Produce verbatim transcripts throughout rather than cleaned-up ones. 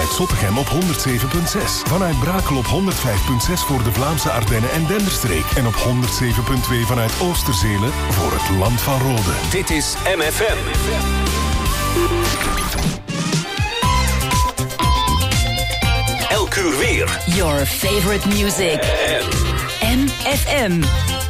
vanuit Zottegem op honderd zeven komma zes. Vanuit Brakel op honderd vijf komma zes voor de Vlaamse Ardennen en Denderstreek. En op honderd zeven komma twee vanuit Oosterzelen voor het Land van Rode. Dit is M F M. Elk uur weer. Your favorite music. M F M.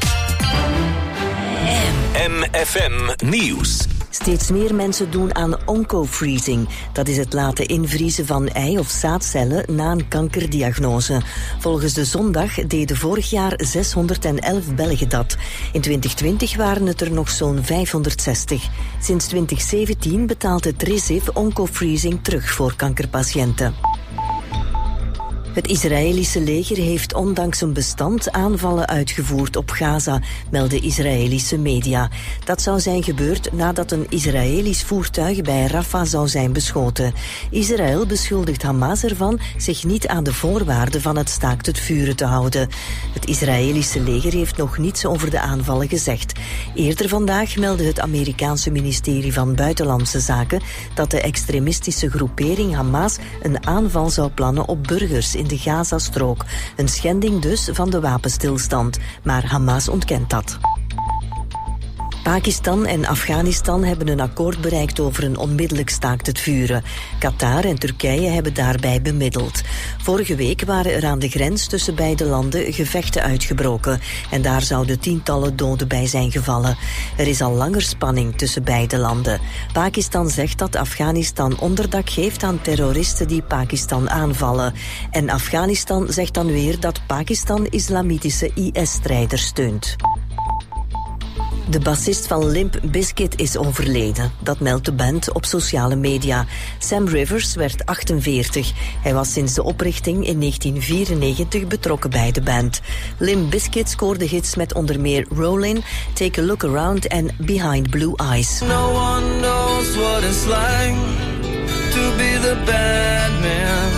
M F M Nieuws. Steeds meer mensen doen aan oncofreezing. Dat is het laten invriezen van ei- of zaadcellen na een kankerdiagnose. Volgens de Zondag deden vorig jaar zeshonderdelf Belgen dat. In twintig twintig waren het er nog zo'n vijfhonderdzestig. Sinds twintig zeventien betaalt het Tresiv oncofreezing terug voor kankerpatiënten. Het Israëlische leger heeft ondanks een bestand aanvallen uitgevoerd op Gaza, melden Israëlische media. Dat zou zijn gebeurd nadat een Israëlisch voertuig bij Rafah zou zijn beschoten. Israël beschuldigt Hamas ervan zich niet aan de voorwaarden van het staakt het vuren te houden. Het Israëlische leger heeft nog niets over de aanvallen gezegd. Eerder vandaag meldde het Amerikaanse ministerie van Buitenlandse Zaken dat de extremistische groepering Hamas een aanval zou plannen op burgers in de Gazastrook. Een schending dus van de wapenstilstand. Maar Hamas ontkent dat. Pakistan en Afghanistan hebben een akkoord bereikt over een onmiddellijk staakt het vuren. Qatar en Turkije hebben daarbij bemiddeld. Vorige week waren er aan de grens tussen beide landen gevechten uitgebroken. En daar zouden tientallen doden bij zijn gevallen. Er is al langer spanning tussen beide landen. Pakistan zegt dat Afghanistan onderdak geeft aan terroristen die Pakistan aanvallen. En Afghanistan zegt dan weer dat Pakistan islamitische I S-strijders steunt. De bassist van Limp Bizkit is overleden. Dat meldt de band op sociale media. Sam Rivers werd achtenveertig. Hij was sinds de oprichting in negentien vierennegentig betrokken bij de band. Limp Bizkit scoorde hits met onder meer Rollin', Take a Look Around en Behind Blue Eyes. No one knows what it's like to be the bad man,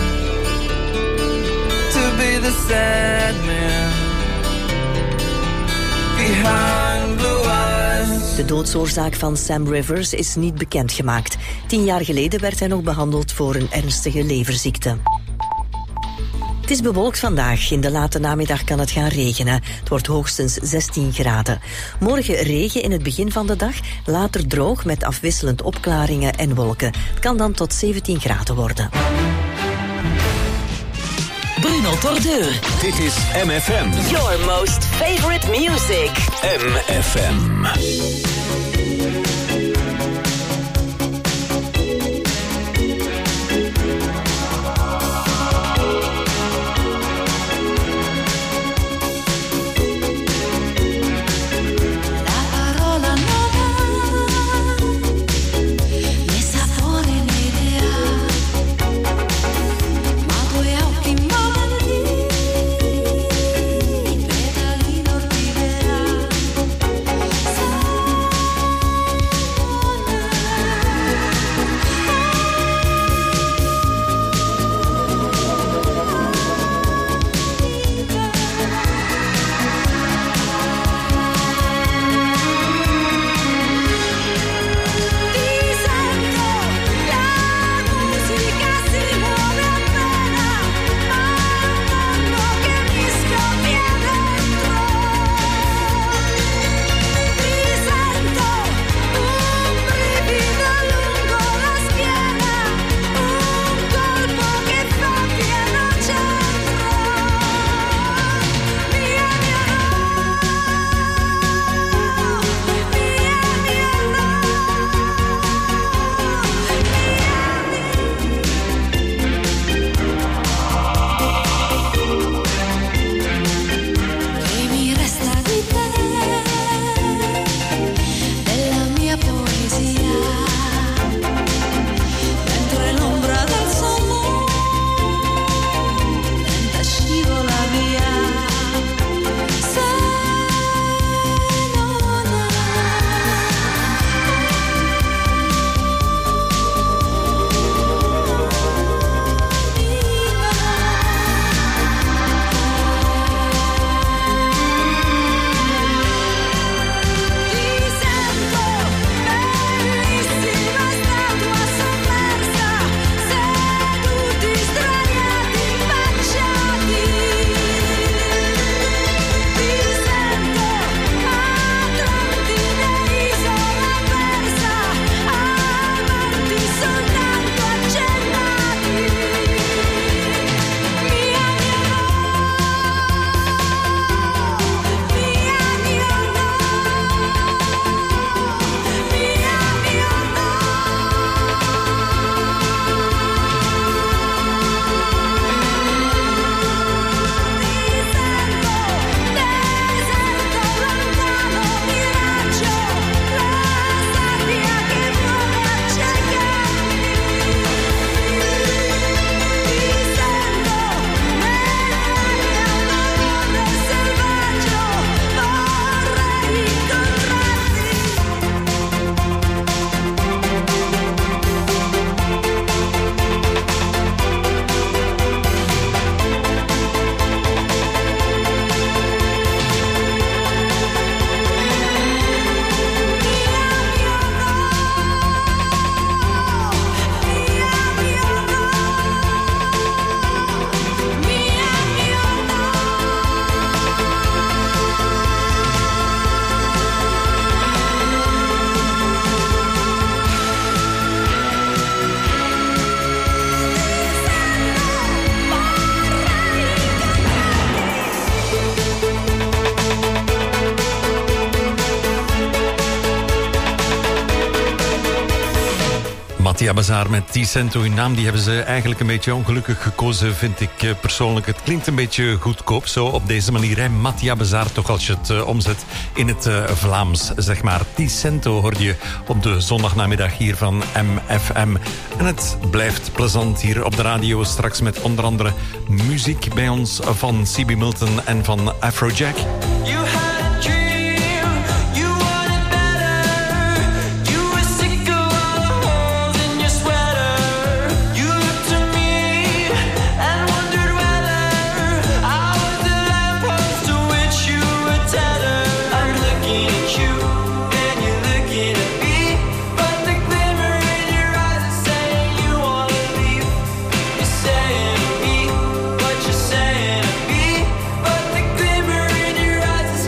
to be the sad man. Behind blue eyes. De doodsoorzaak van Sam Rivers is niet bekendgemaakt. Tien jaar geleden werd hij nog behandeld voor een ernstige leverziekte. Het is bewolkt vandaag. In de late namiddag kan het gaan regenen. Het wordt hoogstens zestien graden. Morgen regen in het begin van de dag. Later droog met afwisselend opklaringen en wolken. Het kan dan tot zeventien graden worden. Bruno Tordeur. Dit is M F M. Your most favorite music. M F M. Mattia Bazaar met Ticento. Hun naam die hebben ze eigenlijk een beetje ongelukkig gekozen, vind ik persoonlijk. Het klinkt een beetje goedkoop zo op deze manier. Hè? Mattia Bazaar, toch als je het uh, omzet in het uh, Vlaams, zeg maar. Ticento hoorde je op de zondagnamiddag hier van M F M. En het blijft plezant hier op de radio. Straks met onder andere muziek bij ons van C B Milton en van Afrojack. Saying me, but the glimmer in your eyes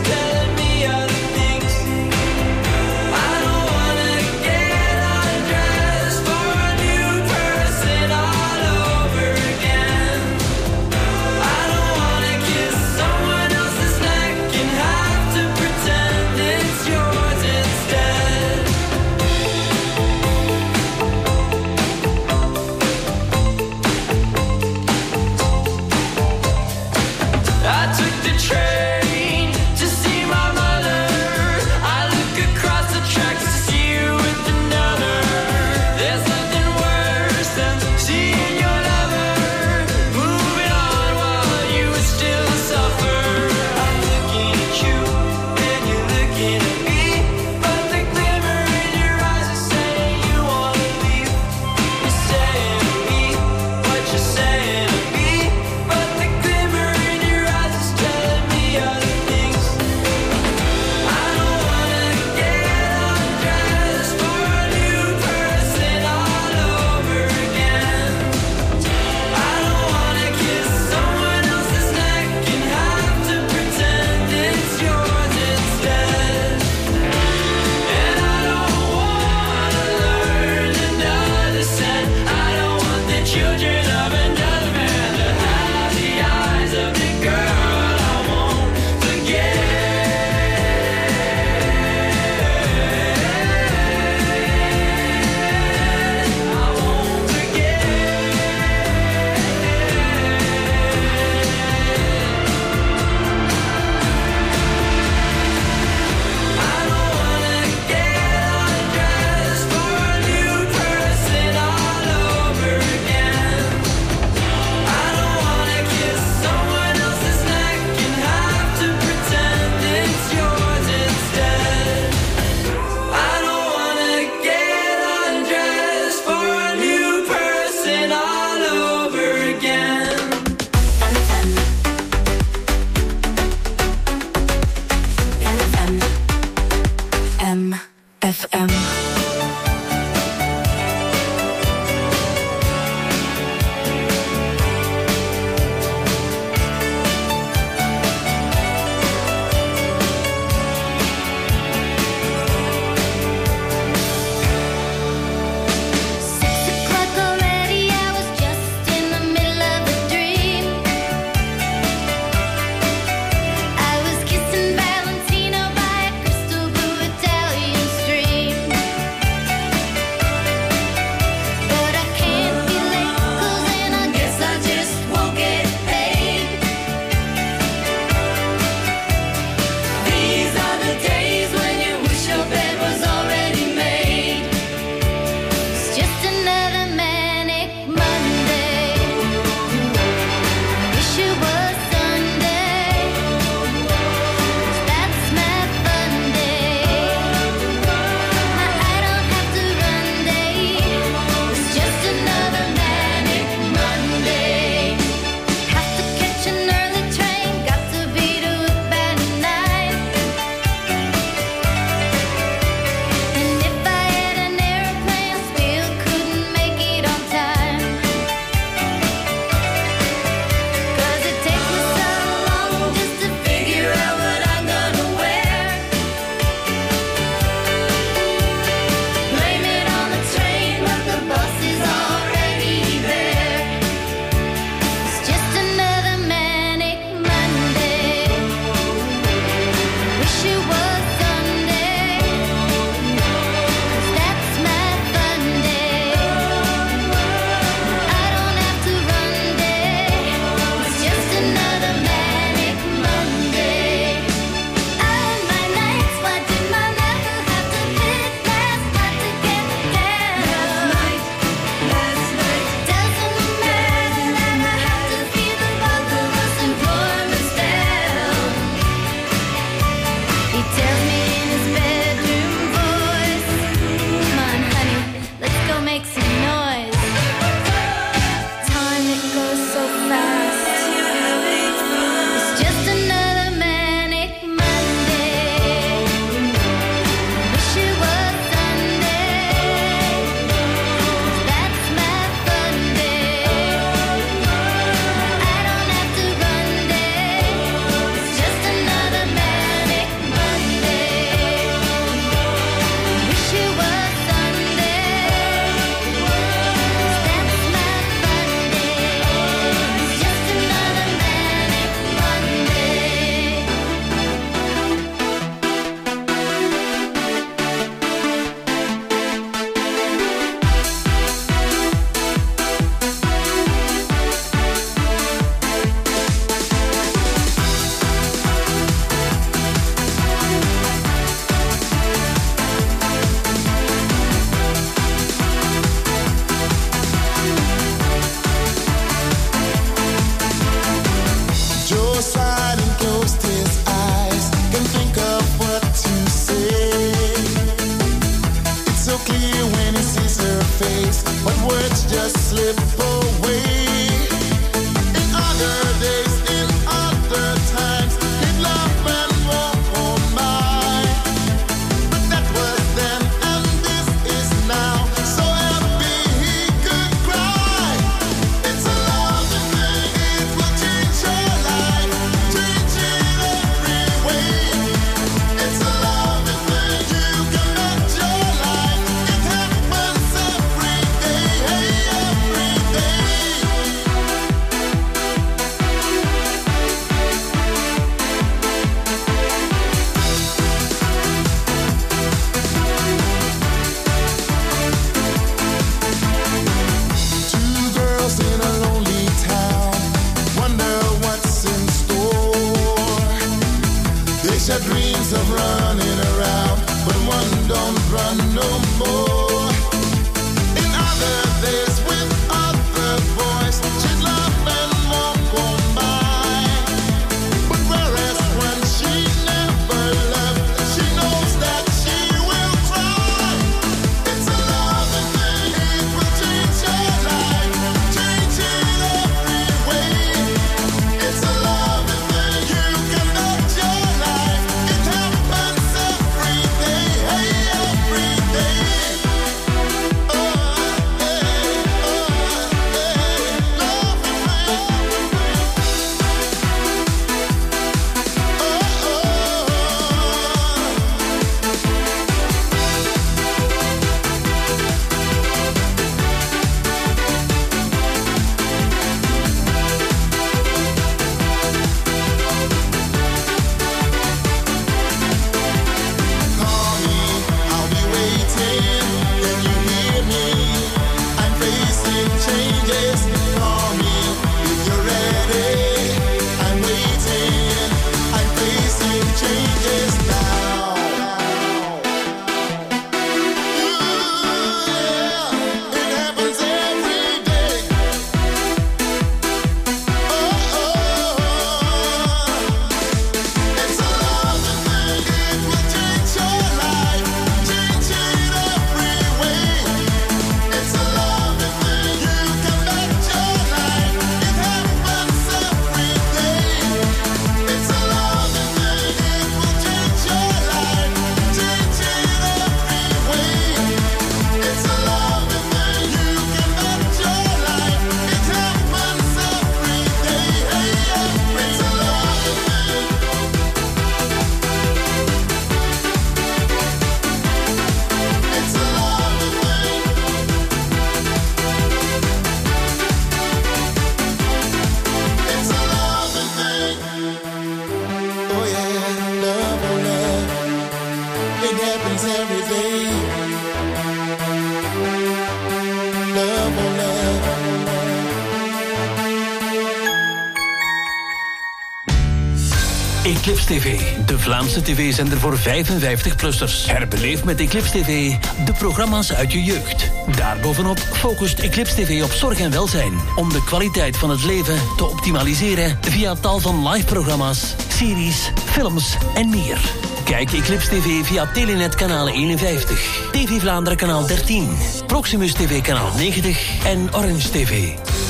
Eclipse T V, de Vlaamse tv-zender voor vijfenvijftig-plussers. Herbeleef met Eclipse T V de programma's uit je jeugd. Daarbovenop focust Eclipse T V op zorg en welzijn, om de kwaliteit van het leven te optimaliseren via tal van live-programma's, series, films en meer. Kijk Eclipse T V via Telenet kanaal eenenvijftig, T V Vlaanderen kanaal dertien, Proximus T V kanaal negentig en Orange T V.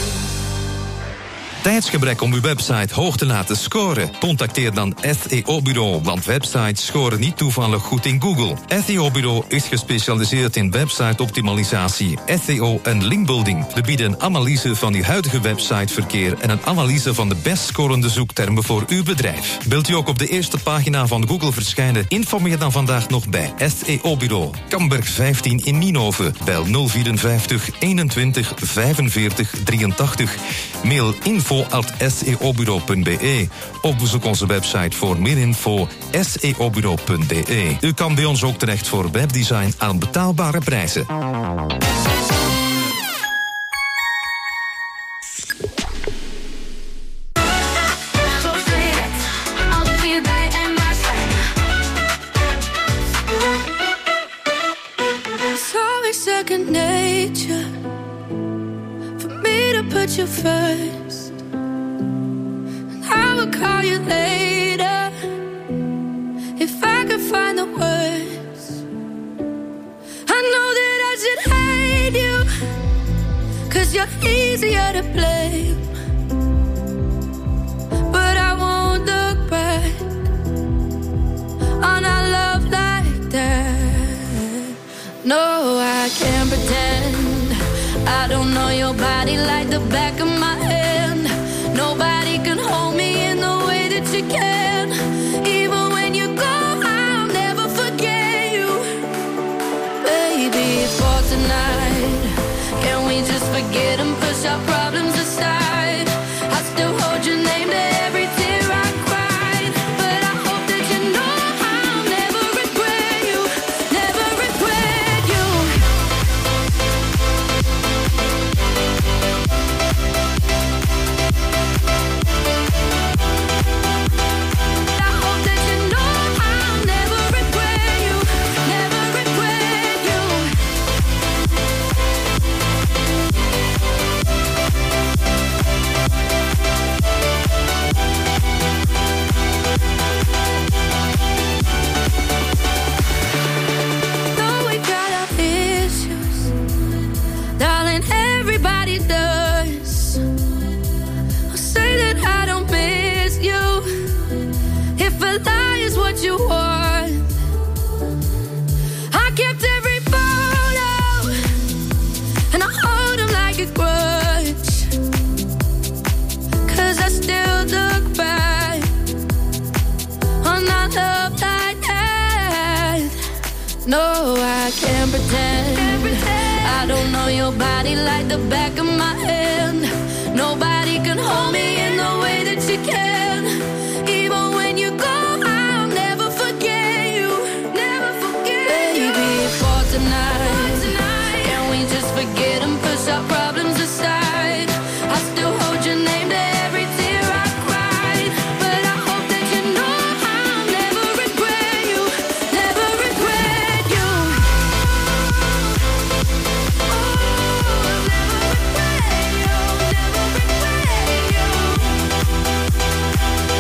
Tijdsgebrek om uw website hoog te laten scoren? Contacteer dan S E O-bureau, want websites scoren niet toevallig goed in Google. S E O-bureau is gespecialiseerd in website-optimalisatie, S E O en linkbuilding. We bieden een analyse van uw huidige websiteverkeer en een analyse van de best scorende zoektermen voor uw bedrijf. Wilt u ook op de eerste pagina van Google verschijnen? Informeer dan vandaag nog bij S E O-bureau. Kamberg vijftien in Nienhoven. Bel nul vierenvijftig eenentwintig vijfenveertig drieëntachtig. Mail info at s e o bureau punt b e of bezoek onze website voor meer info s e o bureau punt b e. U kan bij ons ook terecht voor webdesign aan betaalbare prijzen. Second nature for me to put you first. I will call you later if I could find the words. I know that I should hate you, 'cause you're easier to blame. But I won't look back on our love like that. No, I can't pretend I don't know your body like the back of my hand. Nobody can hold me in the way that you can. Even when you go, I'll never forget you. Baby, for tonight, can we just forget and push our problems aside? I still hold your name to every tear I cried. But I hope that you know I'll never regret you. Never regret you. I hope that you know I'll never regret you. Never regret you. Though we got our issues, darling, everybody does. I'll say that I don't miss you. If a lie is what you want, I kept every photo and I hold them like a grudge. 'Cause I still look back on our love like that. No, I can't pretend I don't know your body like the back of my hand. Nobody can hold me in the way that you can. Even when you go, I'll never forget you. Never forget you. Baby, for tonight, can we just forget and push our problems aside? I still hold your name to every tear I cried. But I hope that you know I'll never regret you. Never regret you. Oh, I'll never regret you. Never regret you.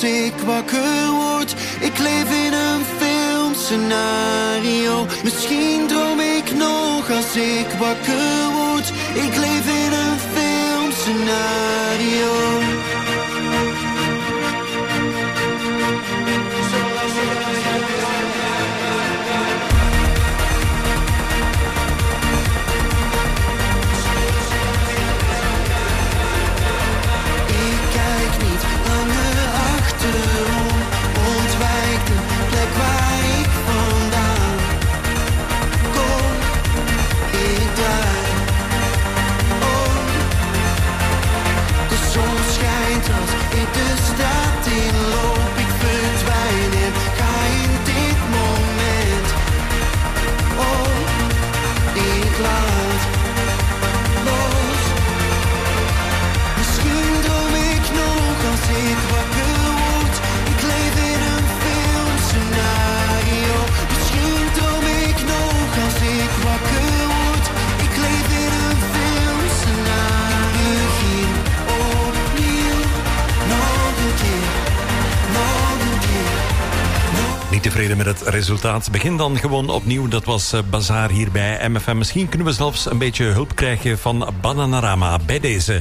ik wakker word. Ik leef in een filmscenario. Misschien droom ik nog als ik wakker word. Ik leef in een filmscenario. Ontwijk de plek waar ik vandaan kom. Ik draai om. De zon schijnt als ik de straat inloop. Ik verdwijn en ga in dit moment om. Ik laat los. Misschien droom ik nog als ik wakker. Misschien droom ik nog als ik wakker word. Ik leef in een filmscenario. Begin opnieuw, nog een keer, nog een keer. Nog... Niet tevreden met het resultaat? Begin dan gewoon opnieuw. Dat was uh, Bazaar hier bij M F M. Misschien kunnen we zelfs een beetje hulp krijgen van Bananarama bij deze.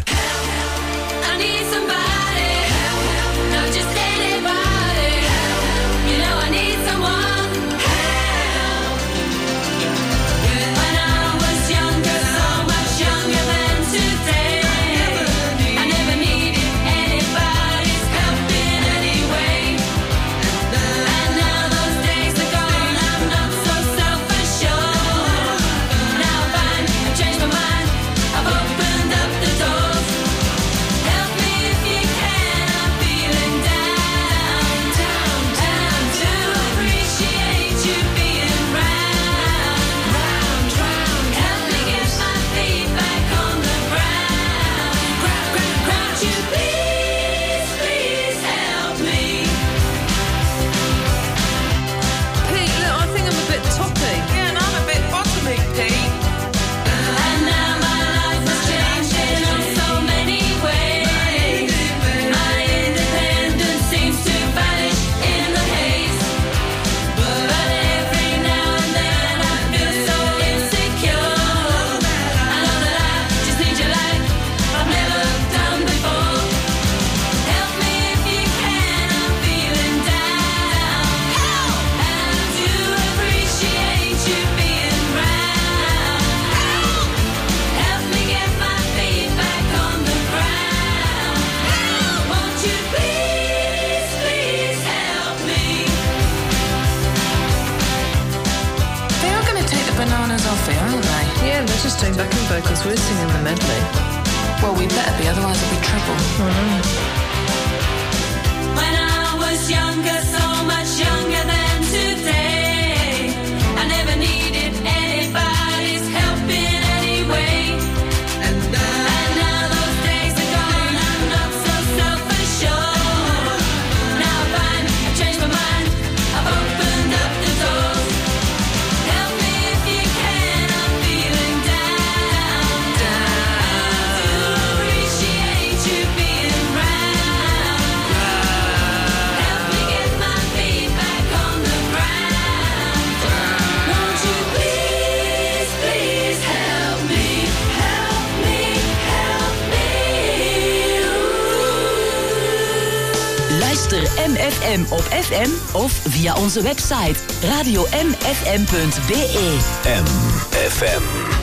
Just doing backing vocals, we're singing the medley. Well, we better be, otherwise it'll be trouble. Mm-hmm. When I was younger, so much younger than today, I never needed anybody's help in any way. And now, and now those days are gone, I'm not so self-assured. Now I find I've changed my mind, I've opened up the doors. Help me if you can, I'm feeling down, down. I do appreciate you being round. Help me get my feet back on the ground. Won't you please, please help me, help me, help me. Luister M F M op F M of via onze website radio m f m punt b e. M F M.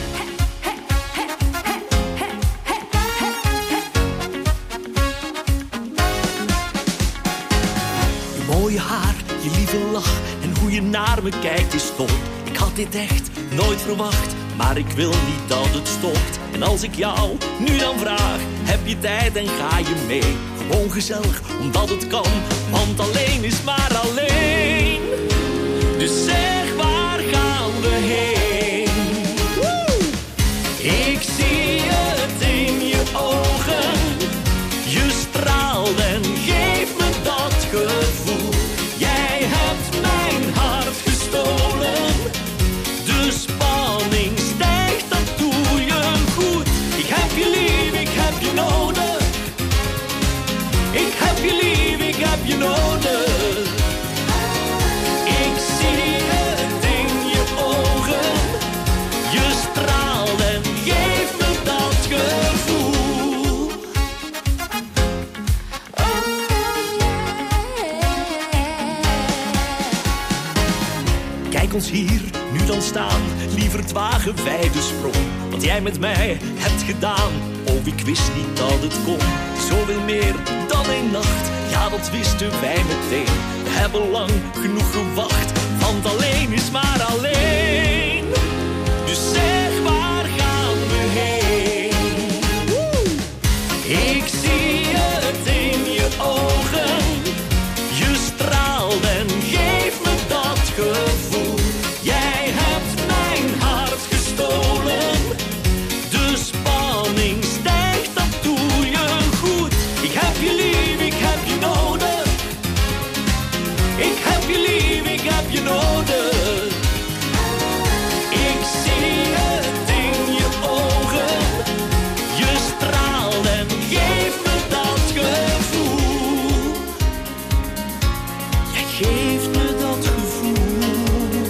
Je mooie haar, je lieve lach en hoe je naar me kijkt is top. Ik had dit echt nooit verwacht, maar ik wil niet dat het stopt. En als ik jou nu dan vraag, heb je tijd en ga je mee? Gewoon gezellig, omdat het kan, want alleen is maar alleen. Dus zeg, waar gaan we heen? Woe! Ik zie het in je ogen, je straalt en geeft me dat gevoel. Jij hebt mijn hart gestolen, de spanning stijgt, dat doe je goed. Ik heb je lief, ik heb je nodig. Ik heb je lief, ik heb je nodig. ik ons hier nu dan staan, lieverd wagen wij de sprong. Wat jij met mij hebt gedaan, oh ik wist niet dat het kon. Zoveel meer dan één nacht, ja dat wisten wij meteen. We hebben lang genoeg gewacht, want alleen is maar alleen. Dus zeg, waar gaan we heen? Ik zie het in je ogen, je straalt en geeft me dat gevoel. Jij hebt mijn hart gestolen, de spanning stijgt, dat doe je goed. Ik heb je lief, ik heb je nodig. Ik heb je lief, ik heb je nodig. Ik zie het in je ogen, je straalt en geeft me dat gevoel. Jij geeft me dat gevoel.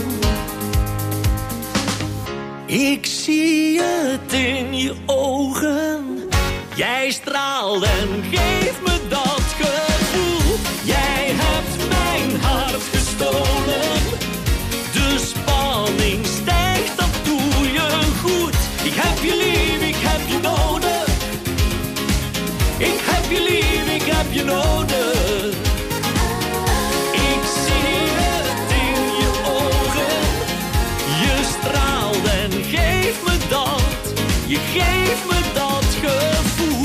Ik zie het in je ogen, jij straalt en geeft me dat gevoel. Jij hebt mijn hart gestolen, de spanning stijgt, dat doe je goed. Ik heb je lief, ik heb je nodig. Ik heb je lief, ik heb je nodig. Ik zie het in je ogen, je straalt en geeft me dat, je geeft me dat gevoel.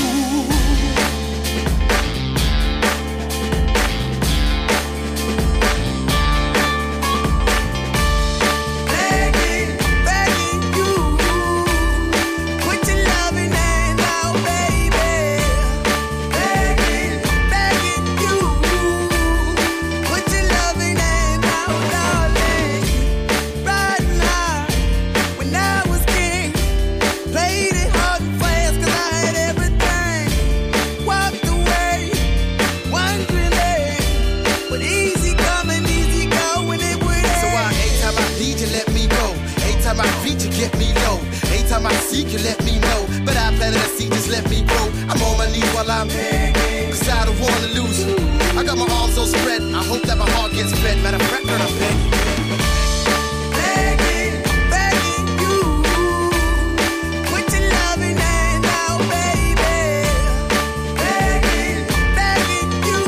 Begging, begging you, put your loving hand out, baby. Begging, begging you, put your loving hand out, darling. Right now, when I was king, played it hard and fast 'cause I had everything. Walked away, wondering, but easy coming, easy going, it would So I, every time I need you, let me go. Every time I beat you, get me low. Every time I seek you, let me know. But I planted a seed, just let me grow. I'm on my knees while I'm begging, 'cause I don't wanna lose you. I got my arms so spread, I hope that my heart gets fed. Matter of fact, girl, I'm begging. begging, begging you, put your loving hand out, baby. Begging, begging you,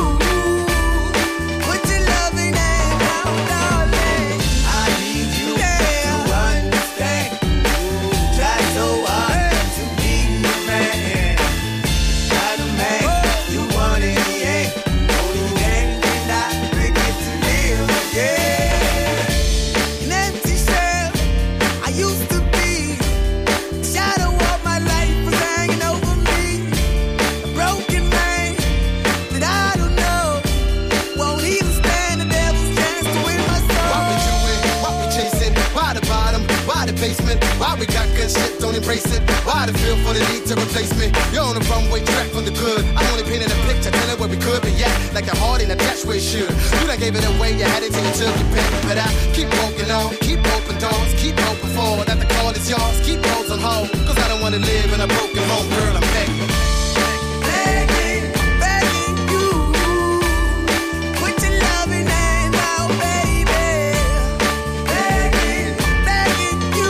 put your loving hand out, darling. I need you Yeah. to understand. Try so hard to be your man. Not a man you want in the end. Only then can I begin to live again. An empty shell, I used to be. The shadow of my life was hanging over me. A broken man that I don't know won't even stand the devil's chance to win my soul. Why we doing? Why we chasing? Why the bottom? Why the basement? Why we got good shit, don't embrace it? Why the feel for the need to replace me? You're on the runway track from the good. I'm only painting a picture, telling where we could be at. Like a heart in a dash where it should. You done gave it away, you had it till you took your pick. But I keep walking on, keep open doors, keep open for that the call is yours. Keep those on hold, 'cause I don't wanna live in a broken home, girl, I'm begging. Begging, begging you, put your loving hand out, baby. Begging, begging you,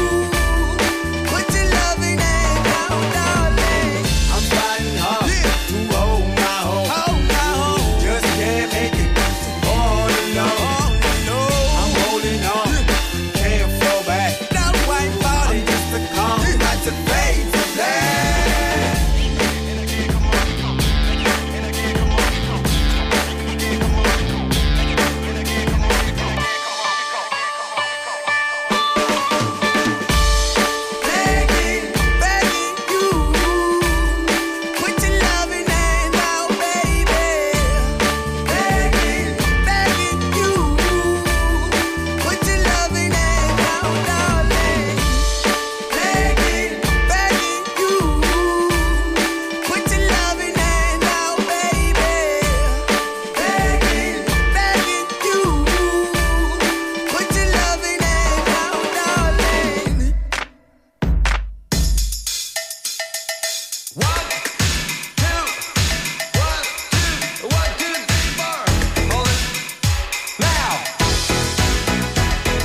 put your loving hand out, darling. I'm fighting hard to hold my home. Hold my home. Just can't make it all alone. I'm holding on, can't fall back. That white body, Just a calm, not to fade to black. begging, begging you, put your loving hand out, baby. Begging, begging you, put your loving hand out, darling. Begging, begging you, put your loving hand out, baby. Begging, begging you, put your loving hand out, darling. One, two, one, two, one, two, three, four. Hold it. Now.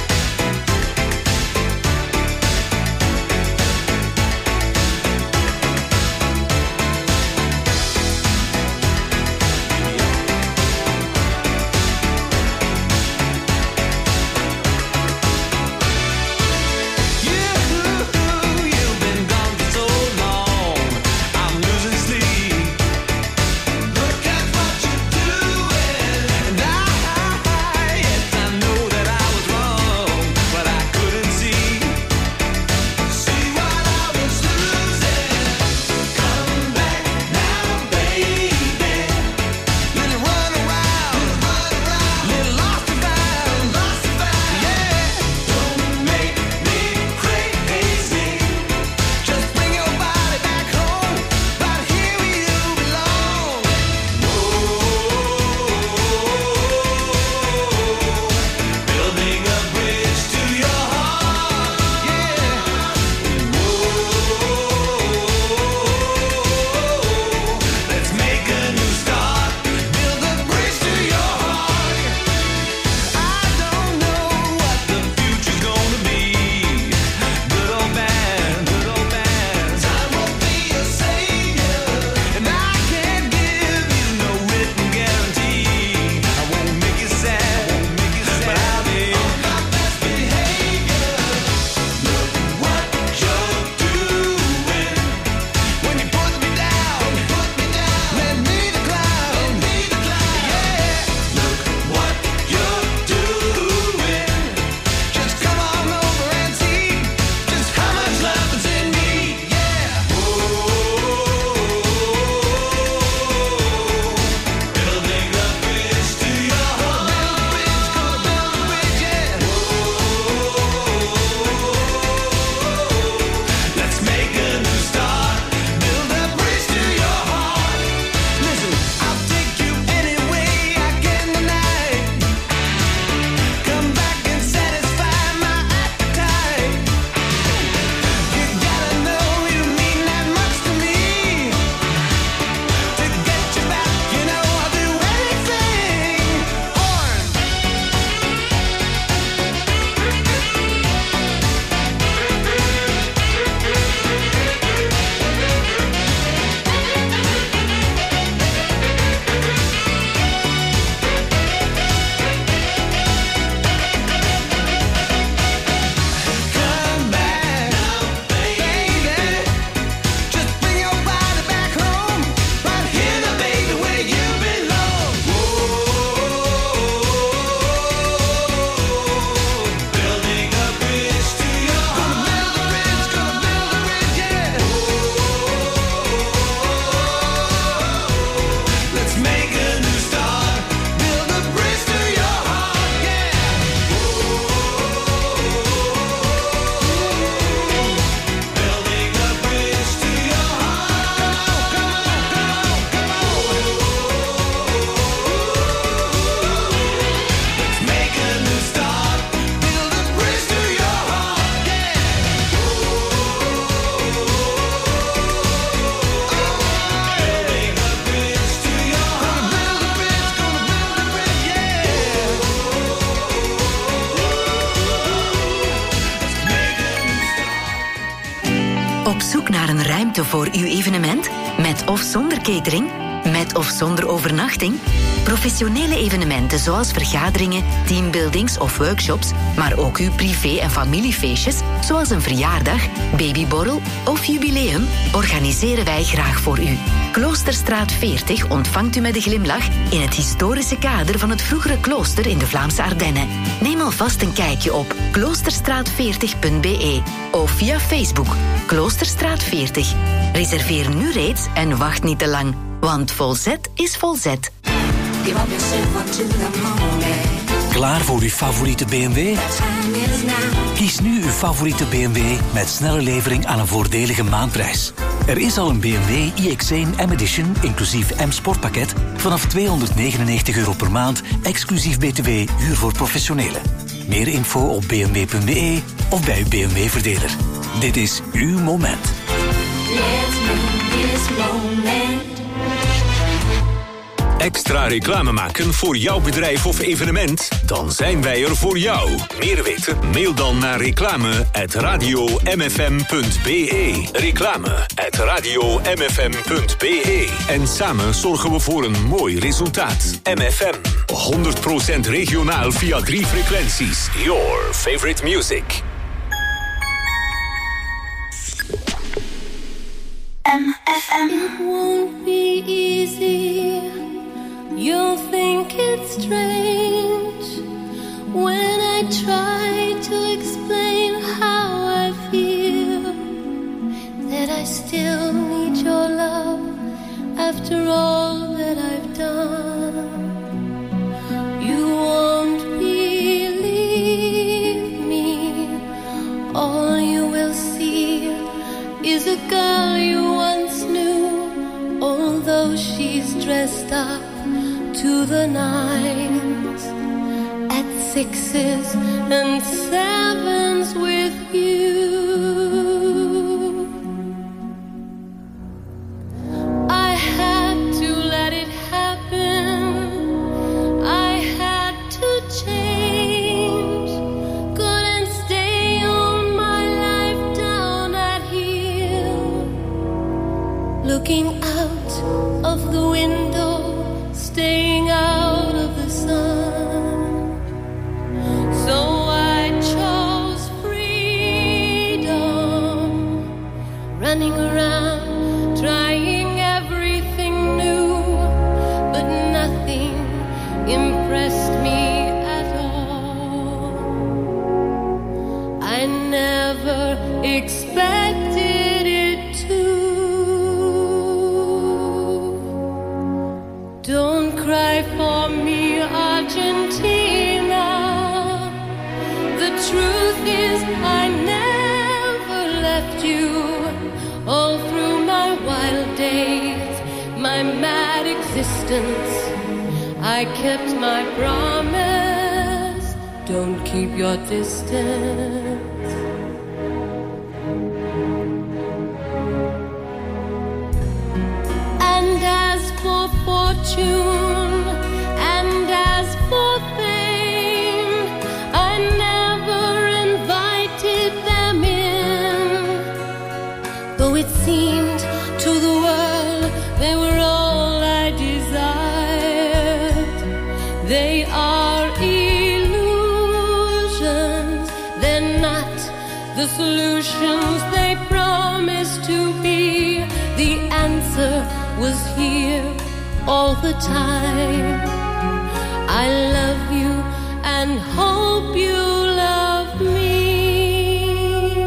zoek naar een ruimte voor uw evenement? Met of zonder catering? Met of zonder overnachting? Professionele evenementen zoals vergaderingen, teambuildings of workshops, maar ook uw privé- en familiefeestjes, zoals een verjaardag, babyborrel of jubileum, organiseren wij graag voor u. Kloosterstraat veertig ontvangt u met een glimlach in het historische kader van het vroegere klooster in de Vlaamse Ardennen. Neem alvast een kijkje op kloosterstraat veertig punt b e of via Facebook Kloosterstraat veertig. Reserveer nu reeds en wacht niet te lang, want Volzet is Volzet. Klaar voor uw favoriete B M W? Kies nu uw favoriete B M W met snelle levering aan een voordelige maandprijs. Er is al een B M W i X één M-Edition, inclusief M-Sportpakket, vanaf tweehonderdnegenennegentig euro per maand, exclusief B T W, huur voor professionelen. Meer info op b m w punt b e of bij uw B M W-verdeler. Dit is uw moment. Extra reclame maken voor jouw bedrijf of evenement? Dan zijn wij er voor jou. Meer weten? Mail dan naar reclame at radio m f m punt b e. Reclame at radio m f m punt b e. En samen zorgen we voor een mooi resultaat. M F M, honderd procent regionaal via drie frequenties. Your favorite music. M F M. It won't be easy. You'll think it's strange when I try to explain how I feel, that I still need your love after all that I've done. You won't believe me. All you will see is a girl you once knew, although she's dressed up to the nines, at sixes and sevens with you. I had to let it happen. I had to change. Couldn't stay on my life down at heel, looking out of the window, staying out of the sun. So I chose freedom, running around, trying everything new, but nothing impressed me at all. I never expected it to. Don't cry for me, Argentina. The truth is I never left you. All through my wild days, my mad existence, I kept my promise. Don't keep your distance. And as for fortune, and as for fame, I never invited them in, though it seemed to the world they were all I desired. They are illusions, they're not the solutions they promised to be. The answer was here all the time. I love you and hope you love me.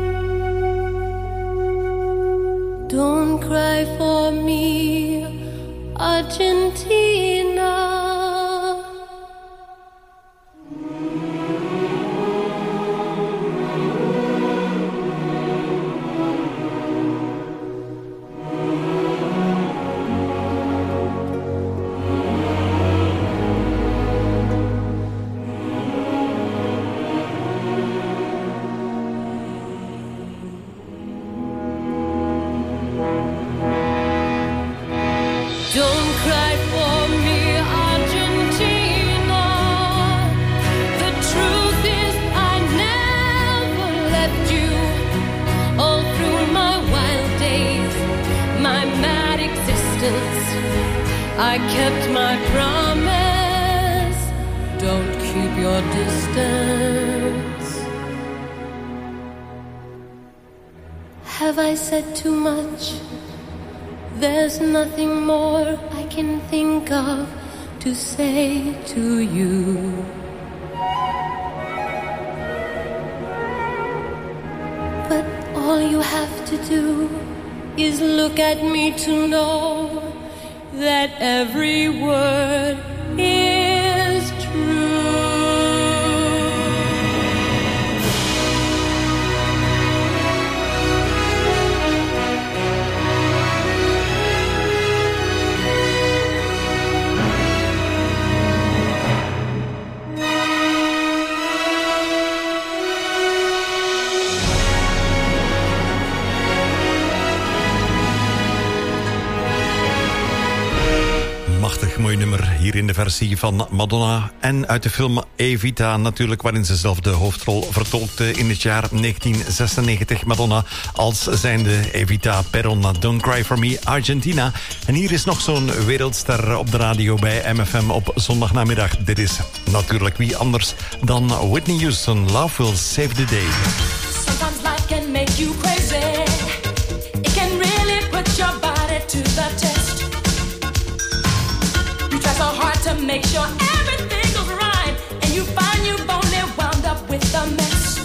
Don't cry for me, Argentina. Don't cry for me, Argentina. The truth is I never left you. All through my wild my mad existence. I kept my promise. Don't keep your distance. Have I said too much? There's nothing more I can think of to say to you. But all you have to do is look at me to know that every word is true. Machtig mooi nummer hier in de versie van Madonna. En uit de film Evita natuurlijk, waarin ze zelf de hoofdrol vertolkte in het jaar negentien zesennegentig. Madonna als zijnde Evita Perón, Don't Cry For Me, Argentina. En hier is nog zo'n wereldster op de radio bij M F M op zondagnamiddag. Dit is natuurlijk wie anders dan Whitney Houston. Love Will Save the Day. Sometimes life can make you crazy. It can really put your body to the test. You try so hard to make sure everything goes right, and you find you've only wound up with a mess.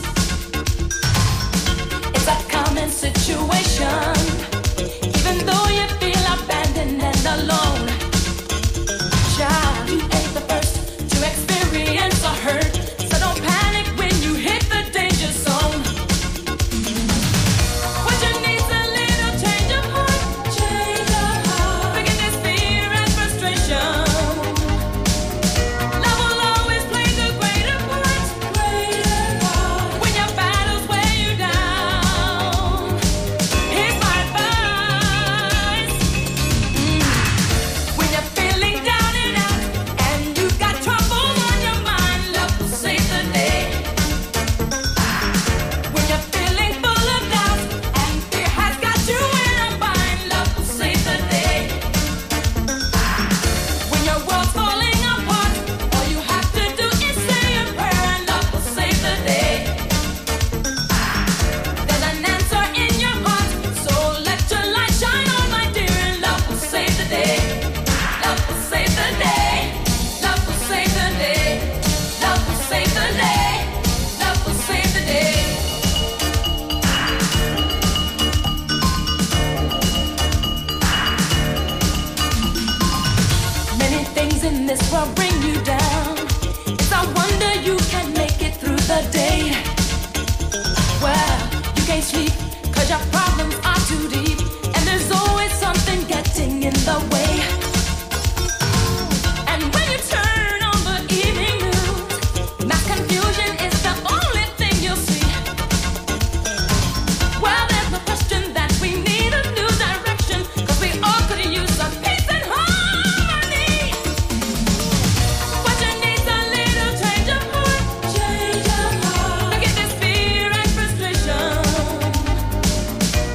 It's a common situation, even though you feel abandoned and alone. Child, you ain't the first to experience a hurt, so don't panic when you hit the danger zone. What you need's a little change of heart, change of heart. Forget this fear and frustration. Love will always play the greater part, greater part. When your battles weigh you down, here's my advice. Mm. When you're feeling down and out, and you've got trouble on your mind, love will save the day. When you're feeling full of doubt, and fear has got you in a bind, love will save the day. When your world's falling apart, all you have to do is say a prayer, and love will save the day. There's an answer in your heart, so let your light shine on, my dear, and love will save the day. Love will save the day. Love will save the day. Love will save the day. Love will save the day. Many things in this world bring you down. It's a wonder you can make it through the day. Well, you can't sleep cause your problems are too deep, and there's always something getting in the way. And when you turn on the evening news, mass confusion is the only thing you'll see. Well, there's no question that we need a new direction, cause we all could use some peace and harmony. What you need's a little change of heart, change of heart. Forget this fear and frustration.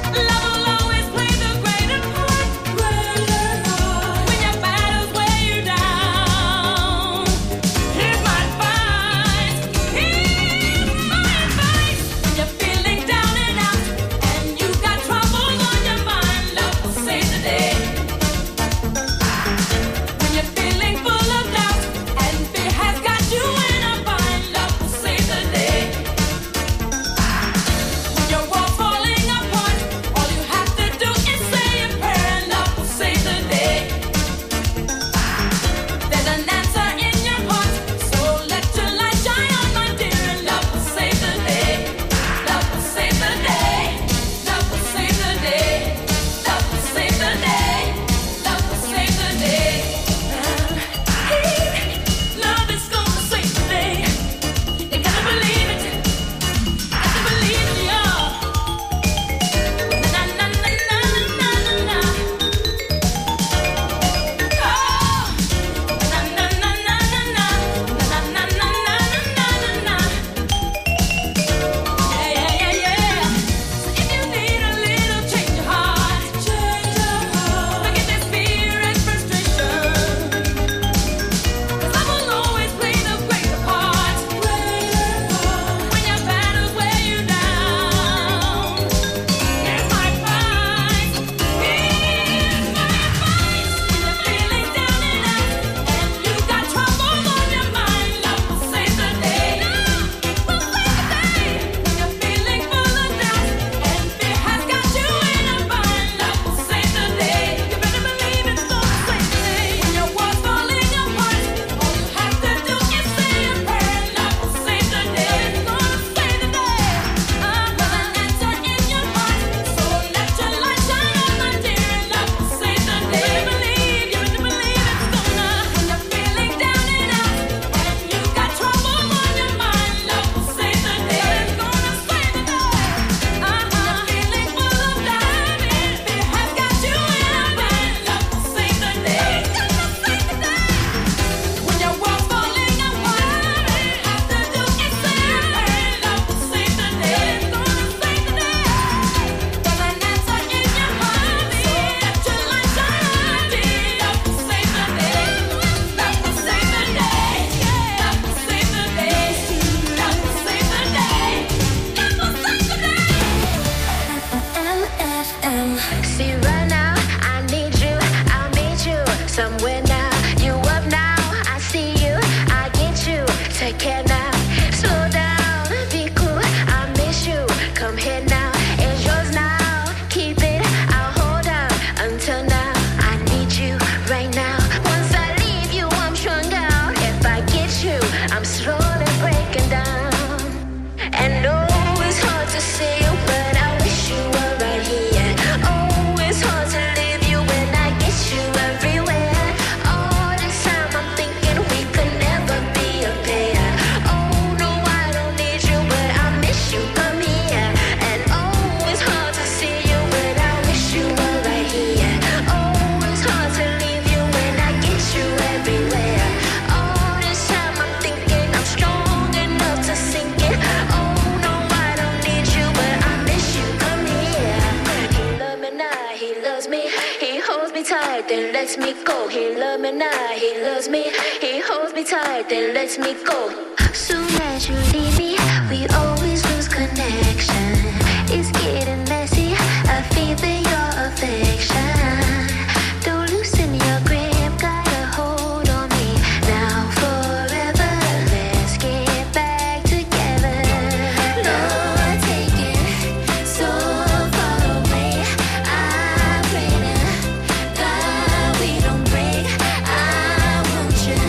me tight, then lets me go. He loves me now, he loves me. He holds me tight, then lets me go. Soon as you leave me, we always lose connection. It's getting messy, I feel that your affection. Don't loosen your grip, got a hold on me. Now forever, let's get back together. Lord, take it so far away. I pray to God we don't break. I want you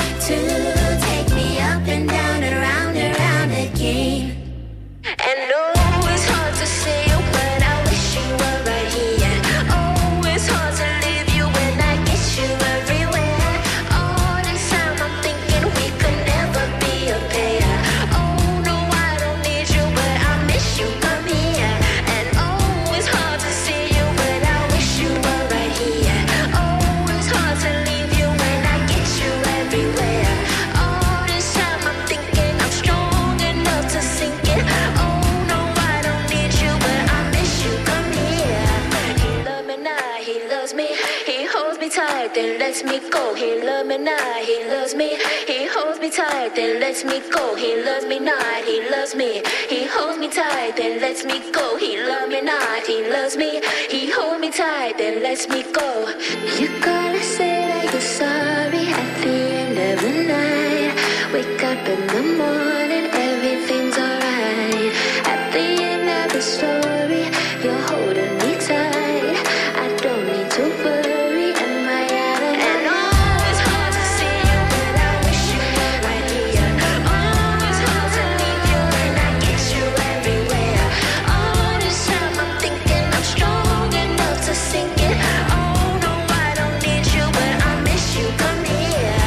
to take me up and down and around and around again. And no, it's hard to say you, but I wish you were right here. Oh, it's hard to leave you when I get you everywhere. All this time I'm thinking we could never be a pair. Oh, no, I don't need you, but I miss you, come here. And oh, it's hard to see you, but I wish you were right here. Oh, it's hard to leave you when I get you everywhere. All this time I'm thinking I'm strong enough to sink it. Oh, no, I don't need you, but I miss you, come here. He loves me now, he loves me. He holds me tight, then lets me go. He loves me now, he loves me. He holds me tight, then lets me go. He loves me not, he loves me. He holds me tight, then lets me go. He loves me not, he loves me. He holds me tight, then lets me go. You gotta say that you're sorry at the end of the night. Wake up in the morning, everything's alright. At the end of the story, you're holding me tight. I don't need to worry, am I out of and oh, it's hard to see you, but I wish you were right here. Oh, it's hard to leave you when I get you everywhere. All this time I'm thinking I'm strong enough to sink it. Oh, no, I don't need you, but I miss you, come here.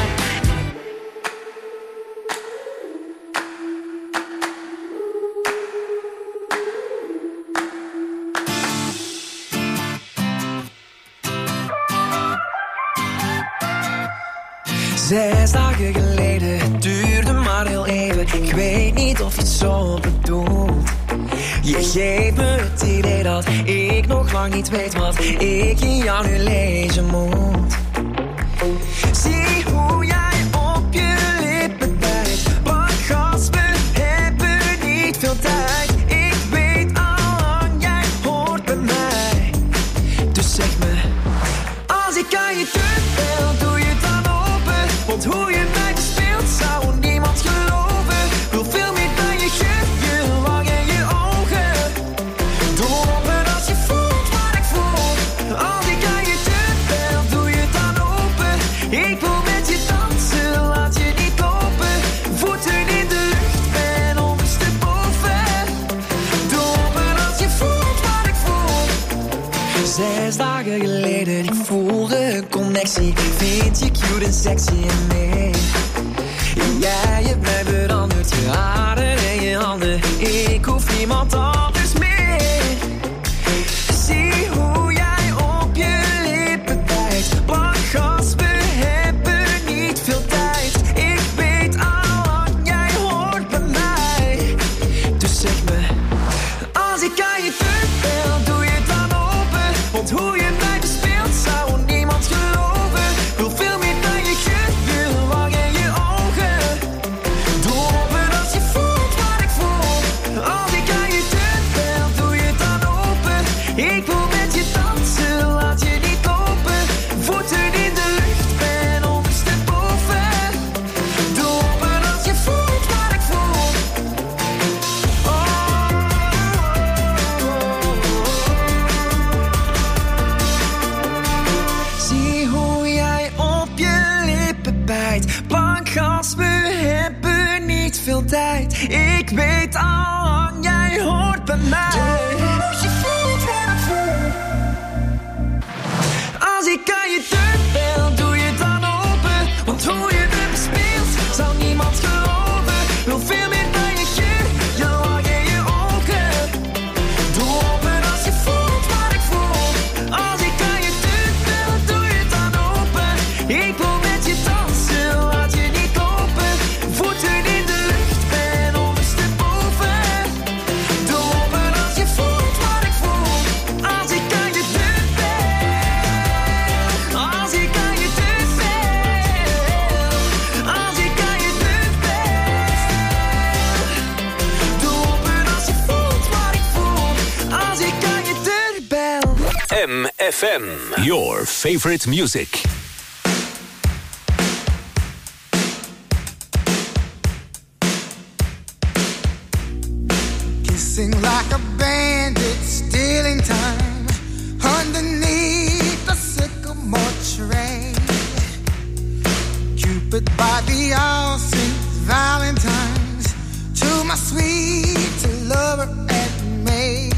Zes dagen geleden, het duurde maar heel even. Ik weet niet of je het zo bedoelt. Je geeft me het idee dat ik nog lang niet weet wat ik in jou nu lezen moet. Zie hoe jij op je lippen bijt. Pak gas, we hebben niet veel tijd. Ik weet al lang, jij hoort bij mij. Dus zeg me, als ik aan je deur bel, doe je het dan open. Want hoe je mij bespeelt, zou niemand geloven. Wil veel meer dan je geur, je wang en je ogen. Doe open als je voelt wat ik voel. Als ik aan je deur bel, doe je het dan open. Ik wil met je dansen, laat je niet lopen. Voeten in de lucht, ben ondersteboven. Doe open als je voelt wat ik voel. Zes dagen geleden, ik voelde een connectie. Vind je cute en sexy en nee. Jij hebt mij veranderd, je haren en je handen. Ik hoef niemand anders meer. Zie hoe jij op je lippen bijt. Pak gas, we hebben niet veel tijd. Ik weet al lang, jij hoort bij mij. Dus zeg me, als ik aan je deur bel, doe je het dan open. Want hoe je mij bespeelt, zou niemand geloven. Wil veel meer dan je geur, je wang en je ogen. Doe open als je voelt wat ik voel. Als ik aan je deur bel, doe je het dan open. Ik wil met je dansen, laat je niet lopen. Voeten in de lucht, ben ondersteboven. Doe open als je voelt wat ik voel. Zie hoe jij op je lippen bijt. Pak gas, we hebben niet veel tijd. Ik weet al lang, jij hoort bij mij. Als je voelt wat ik voel. Als ik aan je deur bel, doe je het dan open. Want hoe je me bespeelt, zou niemand geloven. Wil veel meer dan je geur, je wang en je ogen. Doe open als je voelt wat ik voel. Als ik aan je deur bel, doe je het dan open. Ik wil met je dansen, laat je niet lopen. Voeten in de lucht, ben ondersteboven. Doe open als je voelt wat ik voel. Als ik aan je deur bel. F M, your favorite music. Kissing like a bandit, stealing time underneath the sycamore tree. Cupid by the all saints Valentine's to my sweet lover and me.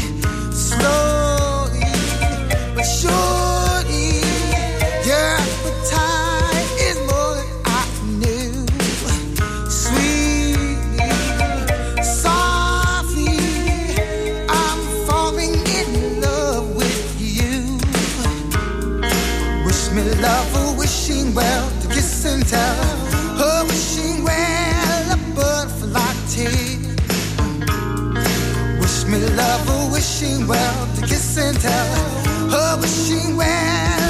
Slowly but surely, your appetite is more than I knew. Sweetly, softly, I'm falling in love with you. Wish me love, a wishing well, to kiss and tell. A wishing well, a butterfly tear. Wish me love, a wishing well, to kiss and tell. A wishing well,